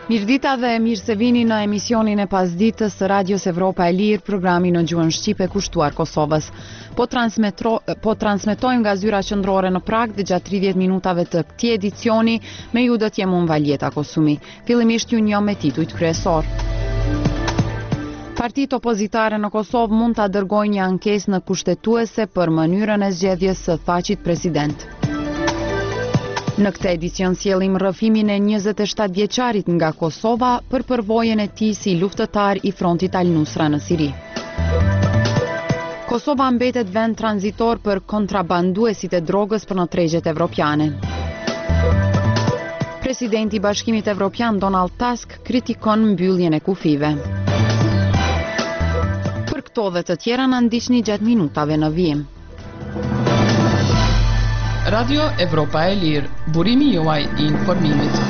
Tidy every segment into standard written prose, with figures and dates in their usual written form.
Mirëdita dhe mirë se vini në emisionin e pasditës së Radios Evropa e Lirë, programi në gjuhën shqipe kushtuar Kosovës. Po transmetojmë nga zyra qendrore në Prag dhe gjatë 30 minutave të këtij edicioni me ju do të jem unë Valjeta Kosumi. Fillimisht ju njoh me titujt kryesor. Partitë opozitare në Kosovë mund ta dërgojnë një ankesë në kushtetuese për mënyrën e zgjedhjes së Thaqit president. Në këtë edicion sjellim rrëfimin e 27 vjeçarit nga Kosova për përvojën e tij si luftëtar i frontit Al-Nusra në Siri. Kosova mbetet vend tranzitor për kontrabanduesit e drogës për në tregjet evropiane. Presidenti i Bashkimit Evropian Donald Tusk kritikon mbylljen e kufive. Për këto dhe të tjera na ndiqni gjatë minutave në vijim. Radio Evropa e Lirë, burimi juaj i informimit.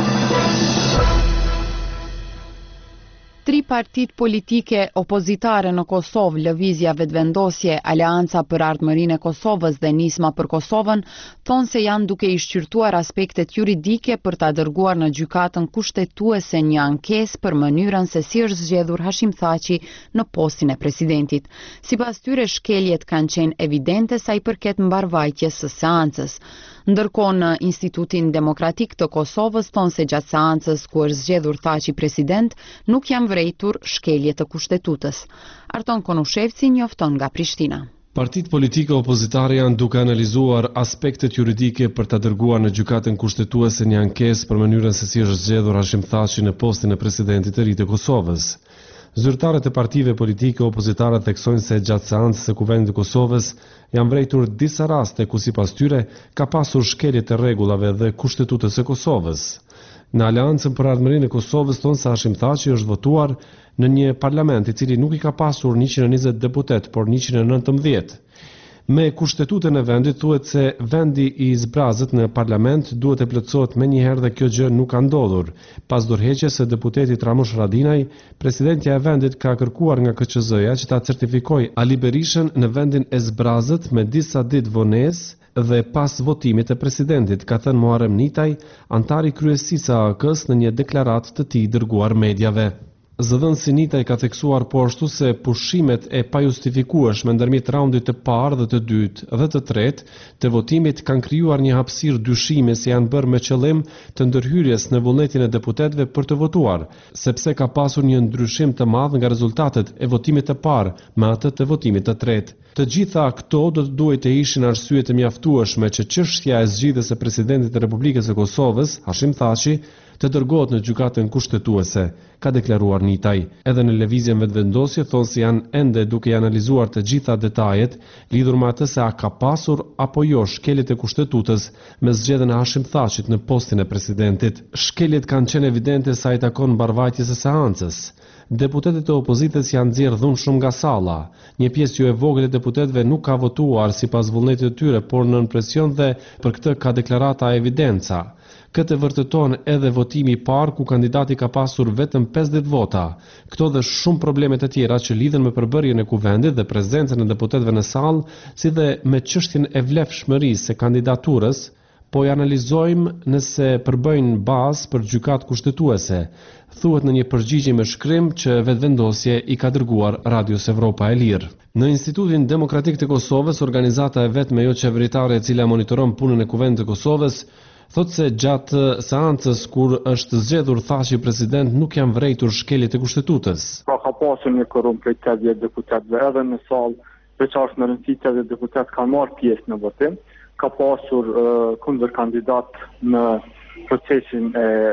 Tri partit politike opozitare në Kosovë, Lëvizja Vetëvendosje, Aleanca për Ardhmërinë e Kosovës dhe Nisma për Kosovën, thonë se janë duke i shqyrtuar aspektet juridike për ta dërguar në gjykatën kushtetuese një ankesë për mënyrën se si është zgjedhur Hashim Thaçi në postin e presidentit. Sipas tyre, shkeljet kanë qenë evidente sa i përket mbarvajtjes së seancës. Ndërkohë në Institutin Demokratik të Kosovës thonë se gjatë seancës ku është zgjedhur Thaçi president nuk janë vërejtur shkelje të kushtetutës. Arton Konushevci njofton nga Prishtina. Partitë politike opozitare janë duke analizuar aspektet juridike për ta dërguar në gjykatën kushtetuese një ankesë për mënyrën se si është zgjedhur Hashim Thaçi në postin e presidentit të ri të Kosovës. Zyrtarët e partive politike opozitare theksojnë se gjatë seancës së Kuvendit të Kosovës janë vërejtur disa raste ku sipas tyre ka pasur shkelje të rregullave dhe kushtetutës së Kosovës. Në Aleancën për Ardhmërinë e Kosovës thonë se Hashim Thaçi është votuar në një parlament i cili nuk i ka pasur 120 deputet, por 119. Me kushtetutën e vendit thuhet se vendi i zbrazët në parlament duhet të plotësohet menjëherë dhe kjo gjë nuk ka ndodhur. Pas dorëheqjes së deputetit Ramush Haradinaj, presidentja e vendit ka kërkuar nga KQZ-ja që ta certifikojë Ali Berishën në vendin e zbrazët me disa ditë vonesë dhe pas votimit të presidentit, ka thënë Muharrem Nitaj, antari kryesisë së AK-s në një deklaratë të tij dërguar mediave. Zëdhënësi Nitaj ka theksuar po ashtu se pushimet e pajustifikueshme ndërmjet raundit të parë dhe të dytë dhe të tretë të votimit kanë krijuar një hapësirë dyshime se janë bërë me qëllim të ndërhyrjes në vullnetin e deputetëve për të votuar, sepse ka pasur një ndryshim të madh nga rezultatet e votimit të parë me atë të votimit të tretë. Të gjitha këto do të duhet të ishin arsye të mjaftueshme që çështja e zgjidhjes së presidentit të Republikës së Kosovës, Hashim Thaçi, të dërgohet në gjykatën kushtetuese, ka deklaruar Nitaj. Edhe në Lëvizjen Vetëvendosje thonë se janë ende duke analizuar të gjitha detajet lidhur me atë se a ka pasur apo jo shkeljet e kushtetues me zgjedhjen e Hashim Thaçit në postin e presidentit. Shkeljet kanë qenë evidente sa i takon mbarvajtjes së seancës. Deputetët e opozitës janë nxjerrë dhunë shumë nga salla. Një pjesë jo e vogël e deputetëve nuk ka votuar sipas vullnetit të tyre, por nën presion dhe për këtë ka deklarata evidenca. Këtë vërteton edhe votimi i parë ku kandidati ka pasur vetëm 50 vota. Këto dhe shumë probleme të tjera që lidhen me përbërjen e kuvendit dhe prezencën e deputetëve në sallë, si dhe me çështjen e vlefshmërisë së kandidaturës, po i analizojmë nëse përbëjnë bazë për gjykatë kushtetuese, thuhet në një përgjigje me shkrim që Vetëvendosje i ka dërguar Radios Evropa e Lirë. Në Institutin Demokratik të Kosovës, organizata e vetme jo qeveritare e cila monitoron punën e Kuvendit të Kosovës, thotë se gjatë seancës kur është zgjedhur Thaçi president nuk janë vërejtur shkeljet e kushtetues. Ka pasur një korrum prej 80 deputetëve edhe në sallë, veçanërisht në rëndësi 80 deputet kanë marrë pjesë në votim. Ka pasur kundër kandidat në procesin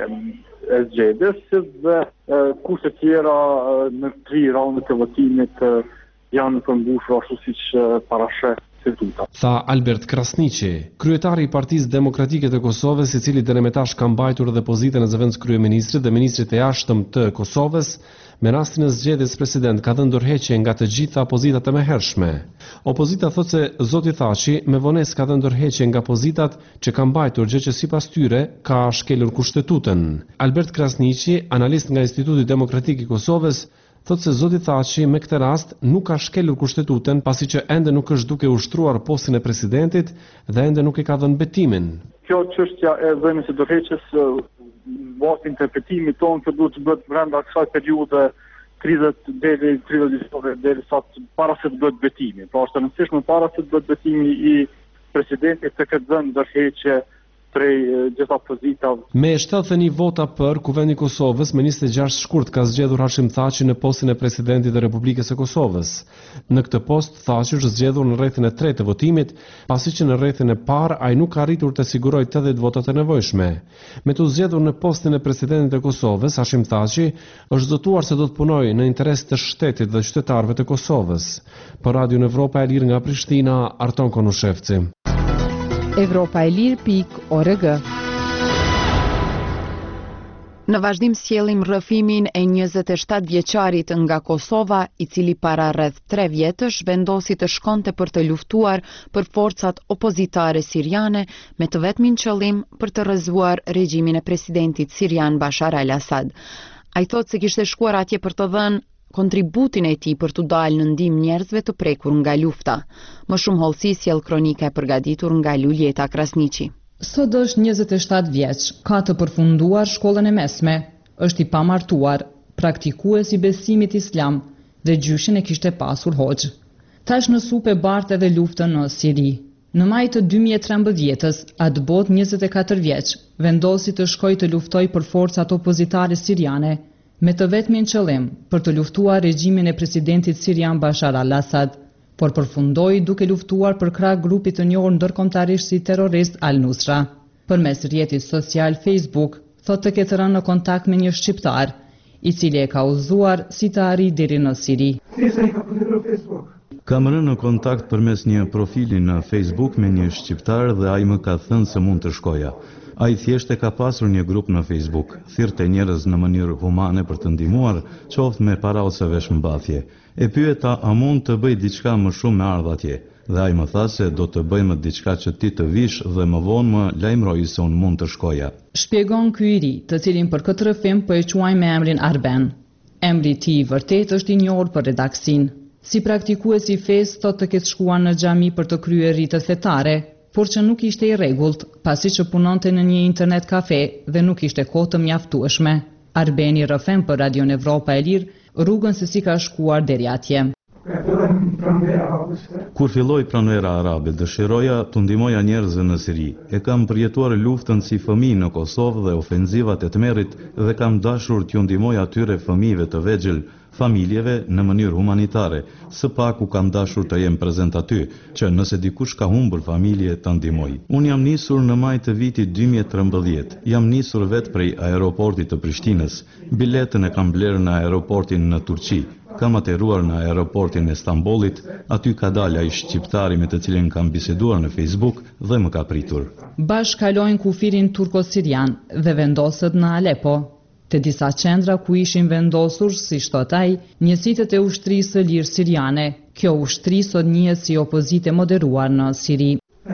e zgjedhjes dhe kurse tjera në 3 raundet e votimit janë përmbushur ashtu siç parasheh statuta. Tha Albert Krasniqi, kryetari i Partisë Demokratike të Kosovës, i cili deri më tash ka mbajtur edhe pozitën e zëvendës kryeministrit dhe ministrit e jashtëm të Kosovës. Me rastin e zgjedhjes president ka dhënë dorëheqje nga të gjitha pozitat e mëhershme. Opozita thotë se zoti Thaçi me vonesë ka dhënë dorëheqje nga pozitat që ka mbajtur, gjë që sipas tyre ka shkelur kushtetuën. Albert Krasniqi, analist nga Instituti Demokratik i Kosovës, thotë se zoti Thaçi me këtë rast nuk ka shkelur kushtetuën pasi që ende nuk është duke ushtruar postin e presidentit dhe ende nuk e ka dhënë betimin. Kjo çështja e dhënies së dorëheqjes bazë interpretimit tonë, kjo duhet të bëhet brenda kësaj periudhe 30 ditëve deri sa para se të bëhet betimi. Pra është e rëndësishme para se të bëhet betimi I presidentit të këtë dhënë ndërheqje prej gjitha pozitave. Me 71 vota për, Kuvendi I Kosovës me 26 shkurt ka zgjedhur Hashim Thaçi në postin e presidentit të Republikës së Kosovës. Në këtë post Thaçi është zgjedhur në rrethin e 3 të votimit, pasi që në rrethin e parë ai nuk ka arritur të sigurojë 80 votat e nevojshme. Me të zgjedhur në postin e presidentit të Kosovës, Hashim Thaçi është zotuar se do të punojë në interes të shtetit dhe qytetarëve të Kosovës. Për Radio Evropa e Lirë nga Prishtina, Arton Konushevci. Evropaelir.org. Në vazhdim sjellim rrëfimin e 27 vjeçarit nga Kosova, I cili para rreth 3 vjetësh vendosi të shkonte për të luftuar për forcat opozitare siriane me të vetmin qëllim për të rrëzuar regjimin e presidentit sirian Bashar al-Assad. Ai thotë se kishte shkuar atje për të dhënë kontributin e tij për të dalë në ndihmë njerëzve të prekur nga lufta. Më shumë hollësi sjell kronika e përgatitur nga Luljeta Krasniqi. Sot është 27 vjeç, ka të përfunduar shkollën e mesme, është I pamartuar, praktikues I besimit islam dhe gjyshin e kishte pasur hoxh. Tash në supë bart edhe luftën në Siri. Në maj të 2013-ës, atë bot 24 vjeç, vendosi të shkojë të luftoj për forcat opozitare siriane, me të vetmin qëllim për të luftuar regjimin e presidentit sirian Bashar al-Assad, por përfundoi duke luftuar për krah grupit të njohur ndërkombëtarisht si terrorist Al-Nusra. Përmes rrjetit social Facebook, thotë të ketë rënë në kontakt me një shqiptar, I cili e ka udhëzuar si të arrijë deri në Siri. Kam rënë në kontakt përmes një profili në Facebook me një shqiptar dhe ai më ka thënë se mund të shkoja. Ai thjesht e ka pasur një grup në Facebook, thirrte njerëz në mënyrë humane për të ndihmuar, qoftë me para ose veshmbathje. E pyeta a mund të bëj diçka më shumë me ardh atje. Dhe ai më tha se do të bëjmë diçka që ti të vish dhe më vonë më lajmëroi se unë mund të shkoja. Shpjegon ky I ri, të cilin për këtë rrëfim po e quajmë me emrin Arben. Emri I tij I vërtet është I njohur për redaksin. Si praktikues I fesë thotë të ketë shkuar në xhami për të kryer ritet fetare, por që nuk ishte I rregullt, pasi që punonte në një internet kafe dhe nuk ishte kohë të mjaftueshme. Arbeni rrëfem për Radio Evropa e Lirë rrugën se si ka shkuar deri atje. Kur filloi pranvera arabe, dëshiroja të ndihmoja njerëzve në Siri. E kam përjetuar luftën si fëmijë në Kosovë dhe ofenzivat e tmerrit dhe kam dashur t'ju ndihmoj atyre fëmijëve të vegjël, familjeve në mënyrë humanitare. Së paku kam dashur të jem prezent aty, që nëse dikush ka humbur familje të ndihmoj. Unë jam nisur në maj të vitit 2013. Jam nisur vetë prej aeroportit të Prishtinës. Biletën e kam blerë në aeroportin në Turqi. Kam ateruar në aeroportin e Stambollit, aty ka dalë ai shqiptari me të cilin kam biseduar në Facebook dhe më ka pritur. Bashkë kalojnë kufirin turko-sirian dhe vendosët në Alepo, te disa qendra ku ishin vendosur, si thot ai, njësitë e ushtrisë së lirë siriane. Kjo ushtri sot njihet si opozite moderuar në Siri.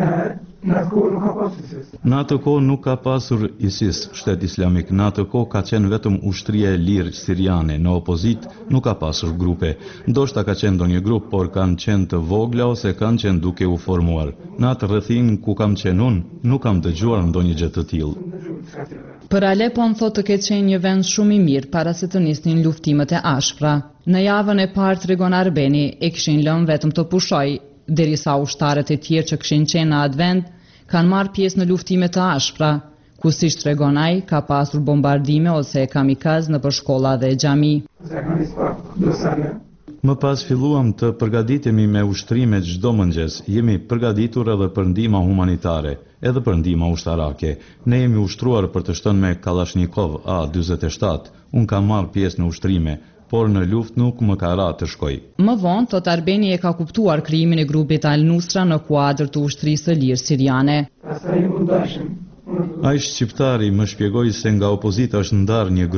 Në atë kohë nuk ka pasur ISIS, shtet islamik. Në atë kohë ka qenë vetëm ushtria e lirë siriane. Në opozit nuk ka pasur grupe. Ndoshta ka qenë ndonjë grup, por kanë qenë të vogla ose kanë qenë duke u formuar. Në atë rrethin ku kam qenë unë, nuk kam dëgjuar ndonjë gjë të tillë. Për Alepon thotë të ketë qenë një vend shumë I mirë para se të nisnin luftimet e ashpra. Në javën e parë tregon Arbeni e kishin lënë vetëm të pushoj, derisa ushtarët e tjerë që kishin qenë në atë vend kanë marrë pjesë në luftime të ashpra, ku siç tregon ai ka pasur bombardime ose kamikaz në për shkolla dhe xhami. Më pas filluam të përgatitemi me ushtrime çdo mëngjes. Jemi përgatitur edhe për ndihma humanitare, edhe për ndihma ushtarake. Ne jemi ushtruar për të shtënë me Kalashnikov A-47. Unë kam marrë pjesë në ushtrime, por në luftë nuk më ka ra të shkoj. Më vonë, thot Arbeni e ka kuptuar krijimin e grupit Al-Nusra në kuadër të ushtrisë së lirë siriane. Ai shqiptari më shpjegoi se nga opozita është ndarë një grup.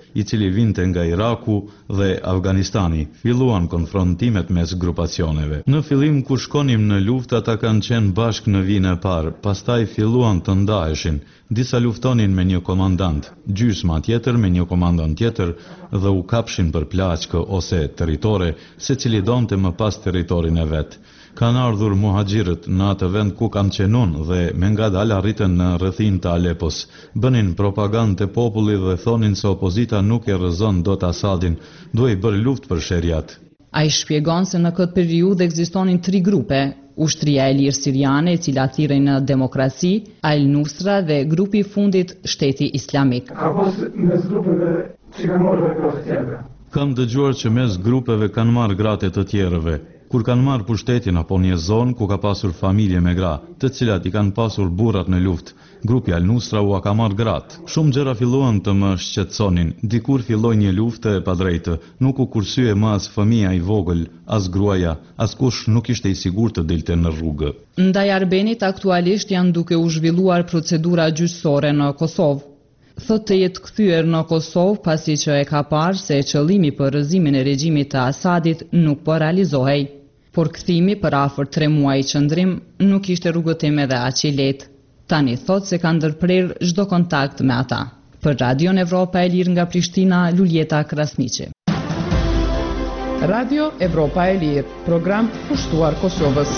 i cili vinte nga Iraku dhe Afganistani. Filluan konfrontimet mes grupacioneve. Në fillim kur shkonim në luftë ata kanë qenë bashkë në vinë e parë, pastaj filluan të ndaheshin. Disa luftonin me një komandant, gjysma tjetër me një komandant tjetër dhe u kapshin për plaçkë ose territore, secili donte më pas territorin e vet. Kanë ardhur muhaxhirët në atë vend ku kanë qenun dhe me ngadalë arritën në rrethin të Alepos. Bënin propagandë te populli dhe thonin se opozita nuk e rrezon dot Asadin, duhej bërë luftë për sheriat. Ai shpjegon se në këtë periudhë ekzistonin 3 grupe: Ushtria e Lirë Siriane, e cila thirrej në demokraci, Al-Nusra dhe grupi i fundit Shteti Islamik. Ka pas mes grupeve që kanë marrë gratë të tjerëve. Kam dëgjuar që mes grupeve kanë marrë gratë të tjerëve. Kur kanë marrë pushtetin apo një zonë ku ka pasur familje me gra, të cilat i kanë pasur burrat në luftë, grupi Al-Nusra u ka marrë gratë. Shumë gjëra filluan të më shqetësonin. Dikur filloi një luftë e padrejtë, nuk u kursye më as fëmia i vogël, as gruaja, askush nuk ishte i sigurt të dilte në rrugë. Ndaj Arbenit aktualisht janë duke u zhvilluar procedura gjyqësore në Kosovë. Thotë të jetë kthyer në Kosovë pasi që e ka parë se qëllimi për rrëzimin e regjimit të Asadit nuk po realizohej. Por kthimi për afër 3 muaj qëndrim nuk ishte rrugëtim edhe aq i lehtë. Tani thotë se ka ndërprerë çdo kontakt me ata. Për Radion Evropa e Lirë nga Prishtina, Luljeta Krasniqi. Radio Evropa e Lirë, program kushtuar Kosovës.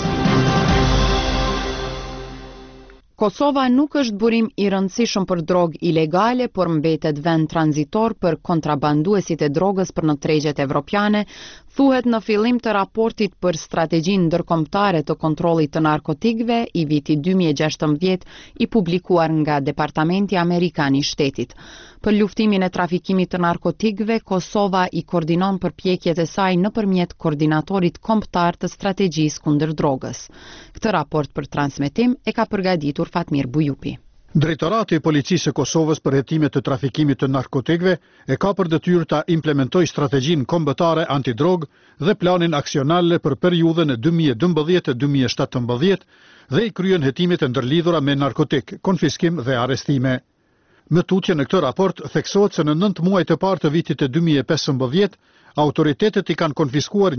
Kosova nuk është burim i rëndësishëm për drogë ilegale, por mbetet vend tranzitor për kontrabanduesit e drogës për në tregjet evropiane, thuhet në fillim të raportit për strategjinë ndërkombëtare të kontrollit të narkotikëve i vitit 2016 i publikuar nga Departamenti Amerikan i Shtetit. Për luftimin e trafikimit të narkotikëve, Kosova i koordinon përpjekjet e saj nëpërmjet koordinatorit kombëtar të strategjisë kundër drogës. Këtë raport për transmetim e ka përgatitur Fatmir Bujupi. Drejtorati i Policisë së Kosovës për hetimet të trafikimit të narkotikëve e ka për detyrë ta implementojë strategjinë kombëtare antidrogë dhe planin aksional për periudhën e 2012-2017 dhe i kryen hetimet e ndërlidhura me narkotik, konfiskim dhe arrestime. Më tutje në këtë raport theksohet se në 9 muajt e parë të vitit të 2015, autoritetet i kanë konfiskuar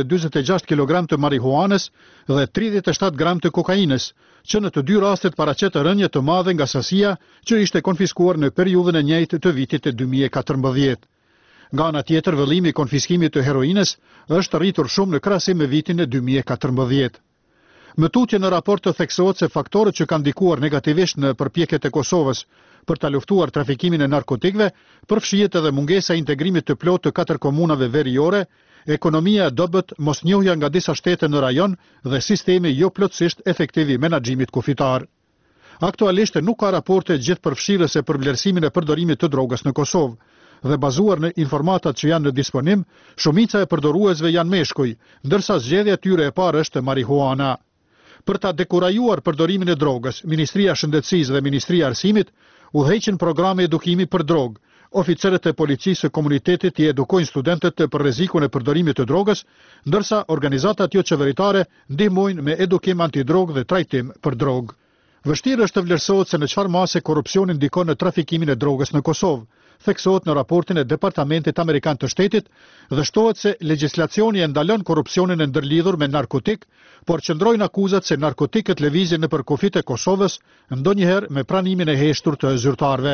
146 kg të marihuanës dhe 37 gram të kokainës, që në të 2 rastet paraqet rënje të madhe nga sasia që ishte konfiskuar në periudhën e njëjtë të vitit të 2014. Nga ana tjetër, vëllimi i konfiskimit të heroinës është rritur shumë në krahasim me vitin e 2014. Më tutje në raport të theksohet se faktorët që kanë ndikuar negativisht në përpjekjet e Kosovës për ta luftuar trafikimin e narkotikëve përfshihet edhe mungesa e integrimit të plotë të 4 komunave veriore, ekonomia e dobët, mosnjohja nga disa shtete në rajon dhe sistemi jo plotësisht efektiv i menaxhimit kufitar. Aktualisht nuk ka raporte gjithëpërfshirëse për vlerësimin e përdorimit të drogës në Kosovë dhe bazuar në informatat që janë në disponim, shumica e përdoruesve janë meshkuj, ndërsa zgjedhja e tyre e parë është marihuana. Për ta dekurajuar përdorimin e drogës, Ministria e Shëndetësisë dhe Ministria e Arsimit udhëheqin programe edukimi për drogë. Oficerët e policisë së komunitetit i edukojnë studentët për rrezikun e përdorimit të drogës, ndërsa organizatat jo qeveritare ndihmojnë me edukim antidrogë dhe trajtim për drogë. Vështirë është të vlerësohet se në çfarë mase korrupsioni ndikon në trafikimin e drogës në Kosovë, theksohet në raportin e Departamentit Amerikan të Shtetit dhe shtohet se legjislacioni e ndalon korrupsionin e ndërlidhur me narkotik, por qëndrojnë akuzat se narkotikët lëvizin nëpër kufit e Kosovës, ndonjëherë me pranimin e heshtur të zyrtarëve.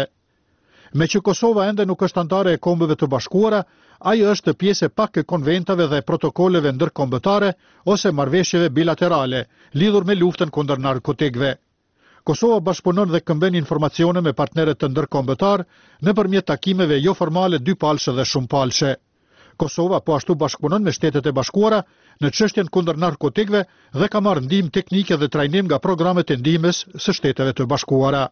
Me që Kosova ende nuk është antare e Kombëve të Bashkuara, ai është pjesë e pak e konventave dhe protokoleve ndërkombëtare ose marrëveshjeve bilaterale lidhur me luftën kundër narkotikëve. Kosova bashkëpunon dhe këmbën informacione me partnerët të ndërkombëtar nëpërmjet takimeve jo formale dypalshe dhe shumëpalshe. Kosova po ashtu bashkëpunon me Shtetet e Bashkuara në çështjen kundër narkotikëve dhe ka marrë ndihmë teknike dhe trajnim nga programet e ndihmës së Shteteve të Bashkuara.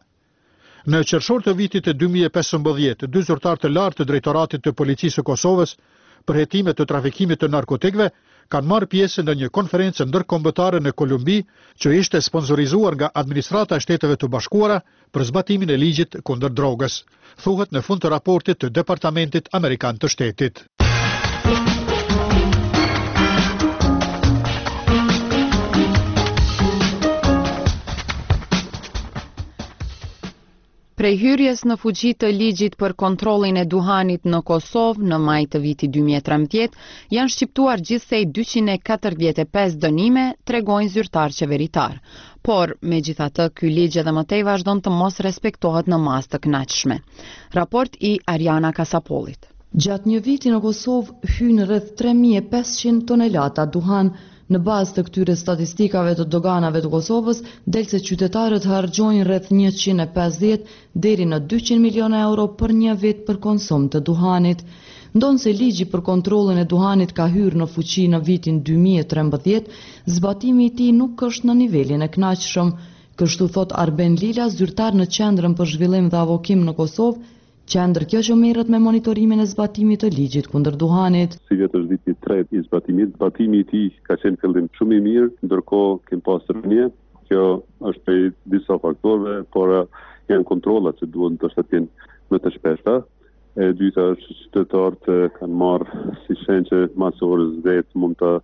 Në qershor të vitit të 2015, 2 zyrtarë të lartë të Drejtoratit të Policisë së Kosovës për hetimet të trafikimit të narkotikëve kanë marrë pjesë në një konferencë ndërkombëtare në Kolumbi që ishte sponsorizuar nga Administrata e Shteteve të Bashkuara për zbatimin e ligjit kundër drogës, thuhet në fund të raportit të Departamentit Amerikan të Shtetit. Prej hyrjes në fuqi të ligjit për kontrollin e duhanit në Kosovë në maj të vitit 2013, janë shqiptuar gjithsej 245 dënime, tregojnë zyrtar qeveritar. Por, megjithatë, ky ligj edhe më tej vazhdon të mos respektohet në masë të kënaqshme. Raport i Ariana Kasapollit. Gjatë një viti në Kosovë hynë rreth 3500 tonelata duhan. Në bazë të këtyre statistikave të doganave të Kosovës, del se qytetarët harxojnë rreth 150 deri në 200 miliona euro për një vit për konsum të duhanit. Ndonë se ligji për kontrollin e duhanit ka hyrë në fuqi në vitin 2013, zbatimi i tij nuk është në nivelin e kënaqshëm. Kështu thot Arben Lila, zyrtar në Qendrën për Zhvillim dhe Avokim në Kosovë, qendër kjo që merret me monitorimin e zbatimit të ligjit kundër duhanit. Si vetë është viti i tretë i zbatimit, zbatimi i tij ka qenë fillim shumë i mirë, ndërkohë kem pasur rënje. Kjo është prej disa faktorëve, por janë kontrollat që duhet të jenë më të shpeshta. E dyta është që qytetarët kanë marrë si shenjë që mas orës 10 mund të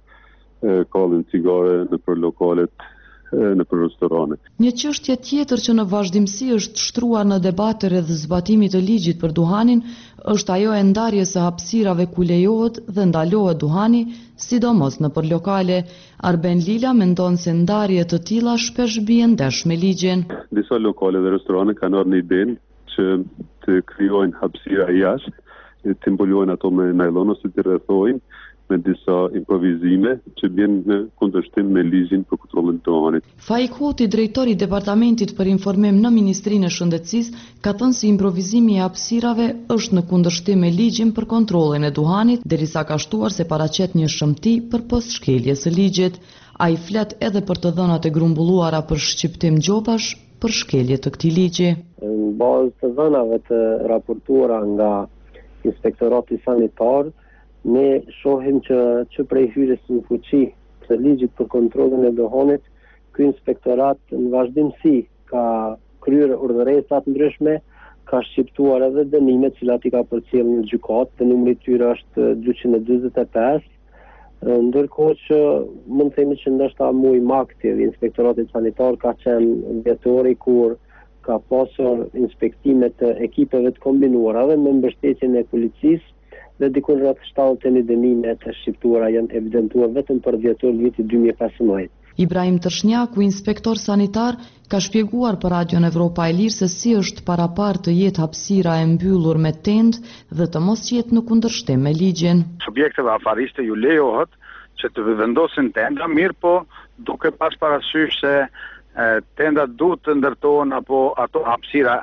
kallin cigare nëpër lokalet, nëpër restorane. Një çështje tjetër që në vazhdimsi është shtruar në debate rreth zbatimit të ligjit për duhanin është ajo e ndarjes së hapësirave ku lejohet dhe ndalohet duhani, sidomos nëpër lokale. Arben Lila mendon se ndarje të tilla shpesh bien ndesh me ligjin. Disa lokale dhe restorane kanë ardhur në idenë që të krijojnë hapësira jashtë, të mbulojnë ato me nylon ose të rrethojnë me disa improvizime që vjen në kundërshtim me ligjin për kontrollin e duhanit. Faik Hoti, drejtori i Departamentit për Informim në Ministrinë e Shëndetësisë, ka thënë se improvizimi i hapësirave është në kundërshtim me ligjin për kontrollin e duhanit, derisa ka shtuar se paraqet një shëmti për poshtkëljes së ligjit. Ai flet edhe për të dhënat e grumbulluara për shqiptim gjopash për shkelje të këtij ligji. Në bazë të dhënave të raportuara nga Inspektorati Sanitar, ne shohim që prej hyrjes në fuqi të ligjit për kontrollin e duhanit, ky inspektorat në vazhdimsi ka kryer urdhëresa të ndryshme, ka shqiptuar edhe dënime të cilat i ka përcjellë në gjykatë, të numri i tyre është 245, ndërkohë që mund të themi që ndoshta më i aktiv i Inspektoratit Sanitar ka qenë vjetori kur ka pasur inspektimet të ekipeve të kombinuara dhe me mbështetjen e policisë, dhe dikun rreth 71 dënime të shqiptuara janë evidentuar vetëm për dhjetor vitit 2015. Ibrahim Tërshnjaku, inspektor sanitar, ka shpjeguar për Radion Evropa e Lirë se si është parapar të jetë hapësira e mbyllur me tendë dhe të mos jetë në kundërshtim me ligjin. Subjekteve afariste ju lejohet që të vendosin tenda, mirë po duke pas parasysh se tendat duhet të ndërtohen apo ato hapësira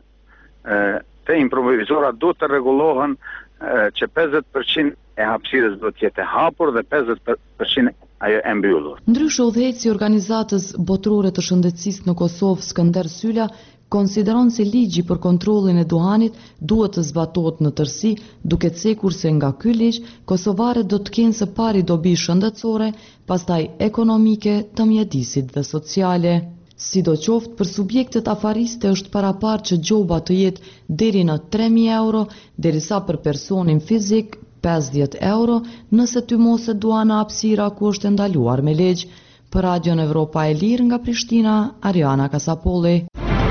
të improvizora duhet të rregullohen që 50% e hapësirës do të jetë e hapur dhe 50% ajo e mbyllur. Ndryshe, udhëheqësi i organizatës botërore të shëndetësisë në Kosovë, Skënder Sylla, konsideron se ligji për kontrollin e duhanit duhet të zbatohet në tërësi, duke cekur se nga ky ligj kosovarët do të kenë së pari dobi shëndetësore, pastaj ekonomike, të mjedisit dhe sociale. Sidoqoftë, për subjektet afariste është parapar që gjoba të jetë deri në 3.000 euro, derisa për personin fizik 50 euro, nëse tymoset duana hapësira ku është ndaluar me ligj. Për Radion Evropa e Lirë nga Prishtina, Ariana Kasapolli.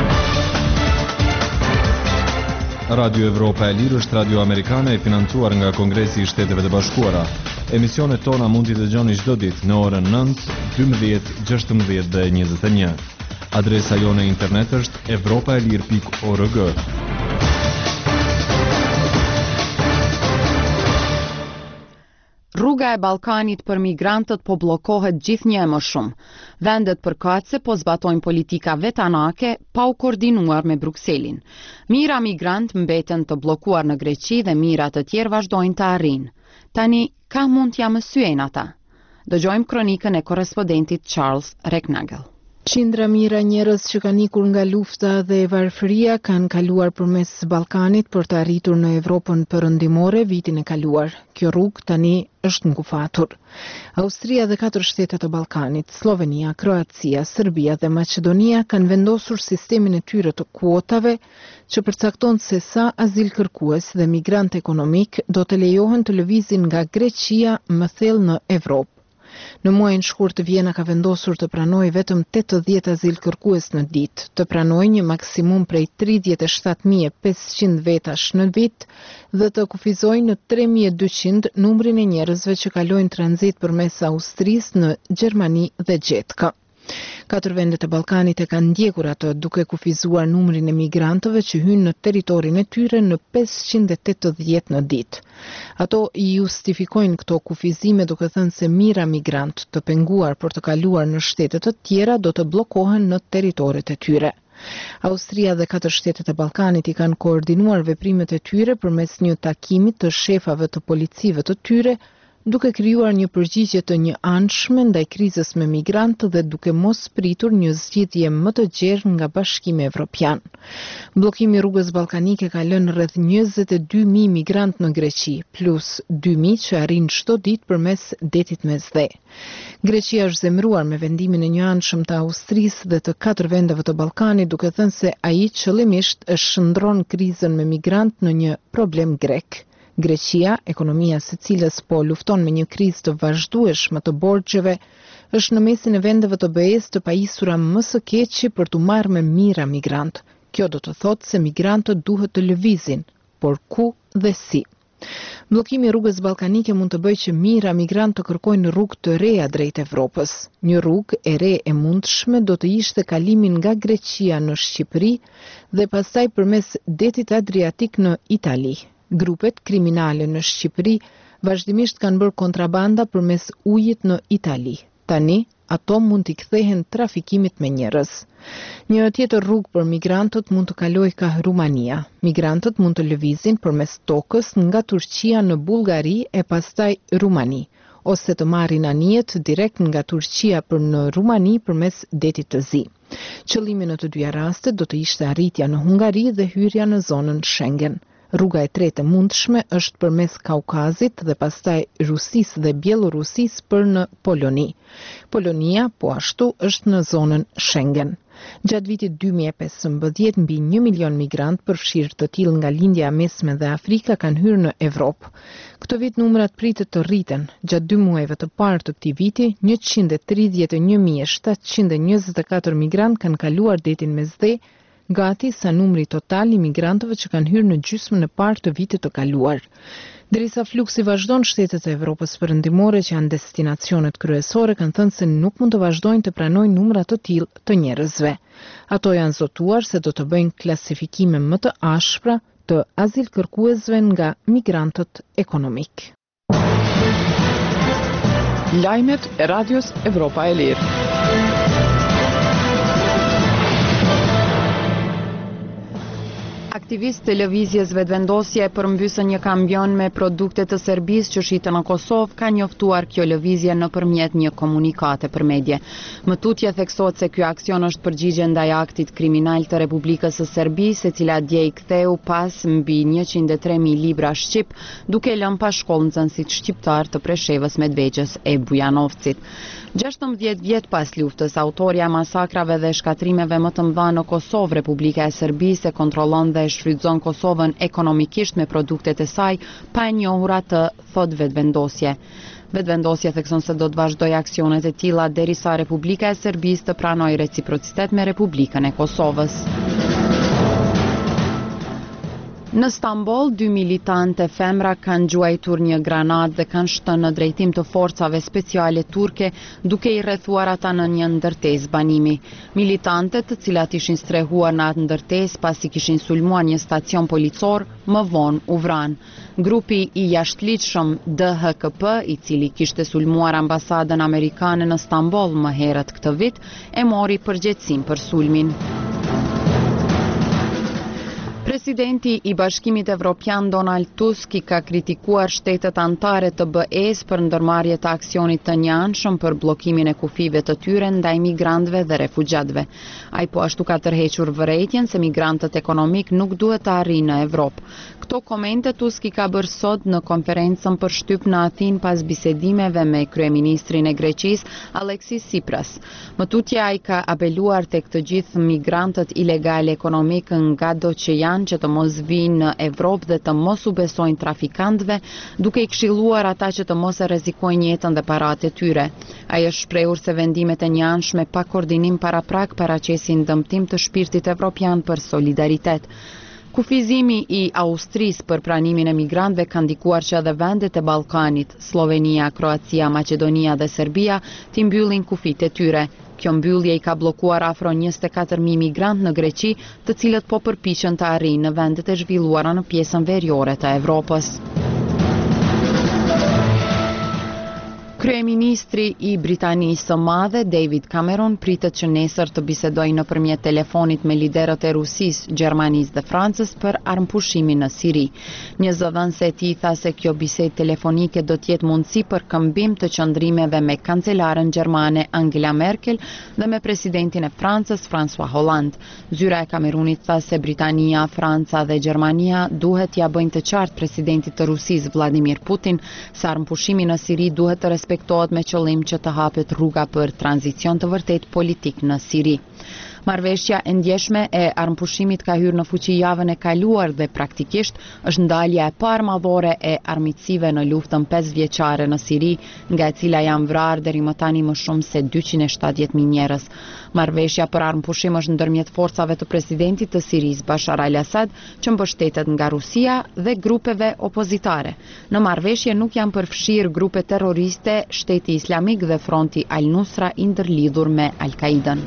Radio Evropa e Lirë është radio amerikane e financuar nga Kongresi i Shteteve të Bashkuara. Emisionet tona mund t'i dëgjoni çdo ditë në orën 9, 12, 16 dhe 21. Adresa jone internet është evropaelir.org. Rruga e Ballkanit për migrantët po bllokohet gjithnjë më shumë. Vendet përkatëse po zbatojnë politika vetanake pa u koordinuar me Brukselin. Mijëra migrant mbeten të bllokuar në Greqi dhe mijëra të tjerë vazhdojnë të arrijnë. Tani, ka mund t'ja mësyejnë ata? Dëgjojmë kronikën e korrespondentit Charles Reknagel. Qindra mijëra njerëz që kanë ikur nga lufta dhe varfëria kanë kaluar përmes Ballkanit për të arritur në Evropën perëndimore vitin e kaluar. Kjo rrugë tani është ngufatur. Austria dhe 4 shtete të Ballkanit, Slovenia, Kroacia, Serbia dhe Maqedonia kanë vendosur sistemin e tyre të kuotave që përcakton se sa azil kërkues dhe migrant ekonomik do të lejohen të lëvizin nga Greqia më thellë në Evropë. Në muajin shkurt Vjena ka vendosur të pranojë vetëm 80 azil kërkues në ditë, të pranojë një maksimum prej 37.500 vetash në vit dhe të kufizojë në 3.200 numrin e njerëzve që kalojnë tranzit përmes Austrisë në Gjermani dhe Gjetkë. 4 vendet e Ballkanit e kanë ndjekur ato duke kufizuar numrin e migrantëve që hynë në territorin e tyre në 580 në ditë. Ato i justifikojnë këto kufizime duke thënë se mira migrant të penguar për të kaluar në shtete të tjera do të bllokohen në territoret e tyre. Austria dhe 4 shtetet e Ballkanit i kanë koordinuar veprimet e tyre përmes një takimi të shefave të policive të tyre, duke krijuar një përgjigje të njëanshme ndaj krizës me migrantë dhe duke mos pritur një zgjidhje më të gjerë nga Bashkimi Evropian. Bllokimi i rrugës ballkanike ka lënë rreth 22.000 migrantë në Greqi, plus 2.000 që arrin çdo ditë përmes detit Mesdhe. Greqia është zemëruar me vendimin e njëanshëm të Austrisë dhe të 4 vendeve të Ballkanit, duke thënë se ai qëllimisht e shndron krizën me migrantë në një problem grek. Greqia, ekonomia së cilës po lufton me një krizë të vazhdueshme të borxheve, është në mesin e vendeve të BE-s të pajisura më së keqi për t'u marrë me mira migrant. Kjo do të thotë se migrantët duhet të lëvizin, por ku dhe si. Bllokimi i rrugës ballkanike mund të bëjë që mira migrant të kërkojnë rrugë të reja drejt Evropës. Një rrugë e re e mundshme do të ishte kalimi nga Greqia në Shqipëri dhe pastaj përmes detit Adriatik në Itali. Grupet kriminale në Shqipëri vazhdimisht kanë bërë kontrabanda përmes ujit në Itali. Tani, ato mund t'i kthehen trafikimit me njerëz. Një tjetër rrugë për migrantët mund të kalojë ka Rumania. Migrantët mund të lëvizin përmes tokës nga Turqia në Bullgari e pastaj Rumani, ose të marrin anijet direkt nga Turqia për në Rumani përmes detit të Zi. Qëllimi në të dyja rastet do të ishte arritja në Hungari dhe hyrja në zonën Schengen. Rruga e tretë e mundshme është përmes Kaukazit dhe pastaj Rusisë dhe Bielorusisë për në Poloni. Polonia, po ashtu, është në zonën Schengen. Gjatë vitit 2015, mbi 1 milion migrant përfshirë të tillë nga lindja e mesme dhe Afrika kanë hyrë në Evropë. Këtë vit numrat pritet të rriten. Gjatë 2 muajve të parë të këtij viti, 131.724 migrant kanë kaluar detin Mesdhe, gati sa numri total i migrantëve që kanë hyrë në gjysmën e parë të vitit të kaluar. Derisa fluksi vazhdon, shtetet e Evropës perëndimore që janë destinacionet kryesore kanë thënë se nuk mund të vazhdojnë të pranojnë numra të tillë të njerëzve. Ato janë zotuar se do të bëjnë klasifikime më të ashpra të azil kërkuesve nga migrantët ekonomik. Lajmet e Radios Evropa e Lirë. Aktivistë të lëvizjes vetëvendosje përmbysën një kamion me produkte të Serbisë që shitën në Kosovë, ka njoftuar kjo lëvizje nëpërmjet një komunikate për medje. Më tutje theksohet se ky aksion është përgjigje ndaj aktit kriminal të Republikës së Serbisë, e cila dje i ktheu pas mbi 103.000 libra shqip, duke lënë pa shkollë nxënësit shqiptar të Preshevës, Medvegjës e Bujanovcit. 16 vjet pas luftës, autorja e masakrave dhe shkatrimeve më të mëdha në Kosovë, Republika e Serbisë e kontrollon dhe shfrytëzon Kosovën ekonomikisht me produktet e saj pa e njohura, të thot vetëvendosje. Vetëvendosja thekson se do të vazhdojë aksionet e tilla derisa Republika e Serbisë të pranojë reciprocitet me Republikën e Kosovës. Në Stamboll, 2 militante femra kanë gjuajtur një granat dhe kanë shtënë në drejtim të forcave speciale turke, duke i rrethuar ata në një ndërtesë banimi. Militantet, të cilat ishin strehuar në atë ndërtesë pasi kishin sulmuar një stacion policor, më vonë u vranë. Grupi i jashtëligjshëm DHKP, i cili kishte sulmuar ambasadën amerikane në Stamboll më herët këtë vit, e mori përgjegjësinë për sulmin. Presidenti i Bashkimit Evropian Donald Tusk i ka kritikuar shtetet anëtare të BE-s për ndërmarrje të aksionit të njëanshëm për bllokimin e kufive të tyre ndaj migrantëve dhe refugjatëve. Ai po ashtu ka tërhequr vërejtjen se migrantët ekonomik nuk duhet të arrijnë në Evropë. Këto komente Tusk i ka bërë sot në konferencën për shtyp në Athinë pas bisedimeve me kryeministrin e Greqisë, Alexis Tsipras. Më tutje ai ka apeluar tek të gjithë migrantët ilegal ekonomik nga do që janë që të mos vinë në Evropë dhe të mos u besojnë trafikantëve, duke i këshilluar ata që të mos e rrezikojnë jetën dhe paratë e tyre. Ai është shprehur se vendimet e njëanshme pa koordinim paraprak paraqesin dëmtim të shpirtit evropian për solidaritet. Kufizimi i Austrisë për pranimin e migrantëve ka ndikuar që edhe vendet e Ballkanit, Slovenia, Kroacia, Maqedonia dhe Serbia, t'i mbyllin kufit e tyre. Kjo mbyllje i ka bllokuar afro 24.000 migrantë në Greqi, të cilët po përpiqen të arrijnë në vendet e zhvilluara në pjesën veriore të Evropës. Kryeministri i Britanisë së Madhe, David Cameron, pritet që nesër të bisedojë nëpërmjet telefonit me liderët e Rusisë, Gjermanisë dhe Francës për armëpushimin në Siri. Një zëdhënëse e tij tha se kjo bisedë telefonike do të jetë mundësi për këmbim të qëndrimeve me kancelaren gjermane Angela Merkel dhe me presidentin e Francës, François Hollande. Zyra e Cameronit tha se Britania, Franca dhe Gjermania duhet t'ia bëjnë të qartë presidentit të Rusisë, Vladimir Putin, se armëpushimi në Siri duhet të respektohet me qëllim që të hapet rruga për tranzicion të vërtet politik në Siri. Marrëveshja e ndjeshme e armëpushimit ka hyrë në fuqi javën e kaluar dhe praktikisht është ndalja e parë madhore e armiqësive në luftën 5 vjeçare në Siri, nga e cila janë vrarë deri më tani më shumë se 270.000 njerëz. Marrëveshja për armëpushim është ndërmjet forcave të presidentit të Sirisë Bashar al-Assad, që mbështetet nga Rusia dhe grupeve opozitare. Në marrëveshje nuk janë përfshirë grupe terroriste, Shteti Islamik dhe Fronti Al-Nusra i ndërlidhur me Al-Qaiden.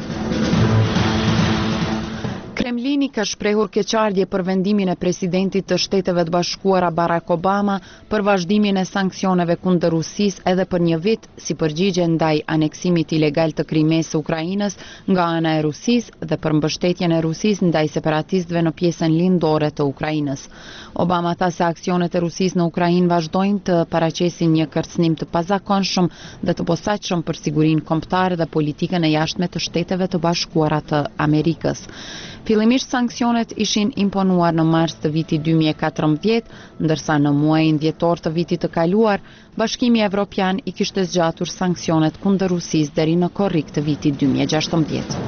Kremlini ka shprehur keqardhje për vendimin e presidentit të Shteteve të Bashkuara Barack Obama për vazhdimin e sanksioneve kundër Rusisë edhe për një vit si përgjigje ndaj aneksimit ilegal të Krimes së Ukrainës nga ana e Rusisë dhe për mbështetjen e Rusisë ndaj separatistëve në pjesën lindore të Ukrainës. Obama tha se aksionet e Rusisë në Ukrainë vazhdojnë të paraqesin një kërcënim të pazakonshëm dhe të posaçëm për sigurinë kombëtare dhe politikën e jashtme të Shteteve të Bashkuara të Amerikës. Fillimisht sanksionet ishin imponuar në mars të vitit 2014, ndërsa në muajin dhjetor të vitit të kaluar, Bashkimi Evropian i kishte zgjatur sanksionet kundër Rusisë deri në korrik të vitit 2016.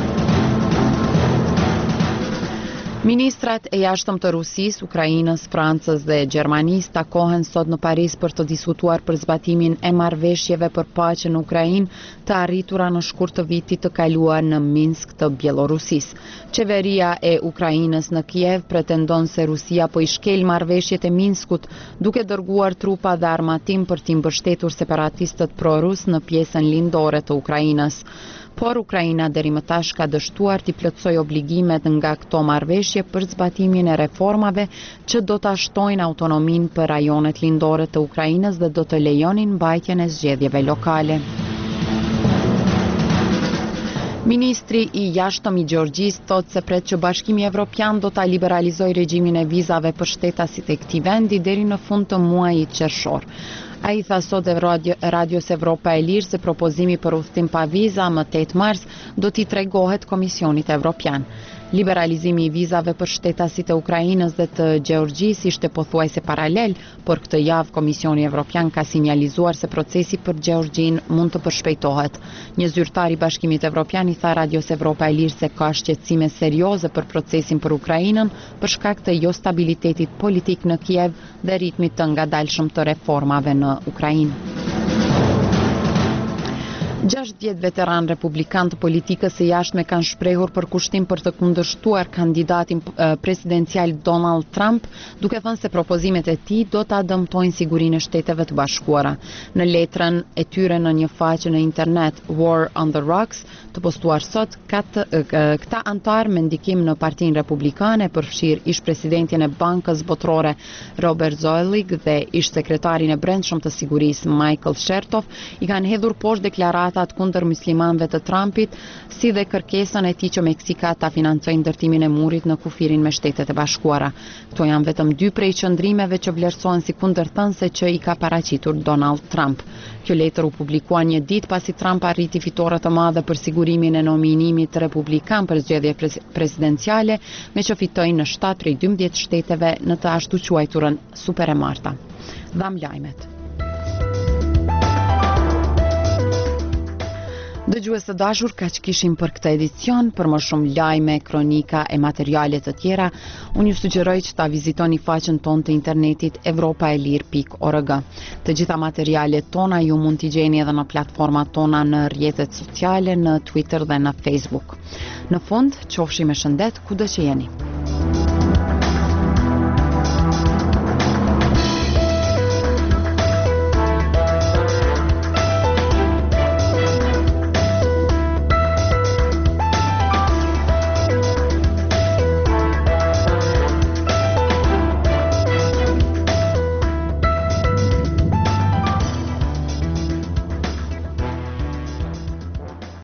Ministrat e jashtëm të Rusisë, Ukrainës, Francës dhe Gjermanisë takohen sot në Paris për të diskutuar për zbatimin e marrëveshjeve për paqe në Ukrainë të arritura në shkurt të vitit të kaluar në Minsk të Bielorusisë. Qeveria e Ukrainës në Kiev pretendon se Rusia po i shkel marrëveshjet e Minskut, duke dërguar trupa dhe armatim për t'i mbështetur separatistët pro-rus në pjesën lindore të Ukrainës. Por Ukraina deri më tash ka dështuar t'i plotësoj obligimet nga këto marrëveshje për zbatimin e reformave që do ta shtojnë autonominë për rajonet lindore të Ukrainës dhe do të lejonin mbajtjen e zgjedhjeve lokale. Ministri i jashtëm i Gjeorgjisë thotë se pret që Bashkimi Evropian do ta liberalizojë regjimin e vizave për shtetasit e këtij vendi deri në fund të muajit qershor. Ai tha sot e Radios Evropa e Lirë se propozimi për udhëtim pa viza më 8 mars do t'i tregohet Komisionit Evropian. Liberalizimi i vizave për shtetasit e Ukrainës dhe të Gjeorgjisë ishte pothuajse paralel, por këtë javë Komisioni Evropian ka sinjalizuar se procesi për Gjeorgjinë mund të përshpejtohet. Një zyrtar i Bashkimit Evropian i tha Radios Evropa e Lirë se ka shqetësime serioze për procesin për Ukrainën për shkak të jo stabilitetit politik në Kiev dhe ritmit të ngadalshëm të reformave në Ukrainë. 60 veteran republikan të politikës së jashtme kanë shprehur përkushtim për të kundërshtuar kandidatin presidencial Donald Trump, duke thënë se propozimet e tij do ta dëmtojnë sigurinë e Shteteve të Bashkuara. Në letrën e tyre në një faqe në internet, War on the Rocks, të postuar sot, këta antar me ndikim në Partinë Republikane, përfshir ish presidentin e Bankës Botërore Robert Zoellick dhe ish sekretarin e brendshëm të sigurisë Michael Chertoff, i kanë hedhur poshtë deklaratat kundër muslimanëve të Trumpit, si dhe kërkesën e tij që Meksika ta financojë ndërtimin e murit në kufirin me Shtetet e Bashkuara. Këto janë vetëm 2 prej qëndrimeve që vlerësohen si kundërthënëse që i ka paraqitur Donald Trump. Kjo letër u publikua një ditë pasi Trump arriti fitore të madhe për sigurimin e nominimit republikan për zgjedhje presidenciale, me që fitoi në 7 prej 12 shteteve në të ashtu quajturën super e marta. Dham lajmet. Dëgjues të dashur, kaq kishim për këtë edicion. Për më shumë lajme, kronika e materiale të tjera, unë ju sugjeroj që ta vizitoni faqen tonë të internetit evropaelir.org. Të gjitha materialet tona ju mund t'i gjeni edhe në platformat tona në rrjetet sociale, në Twitter dhe në Facebook. Në fund, qofshi me shëndet kudo që jeni.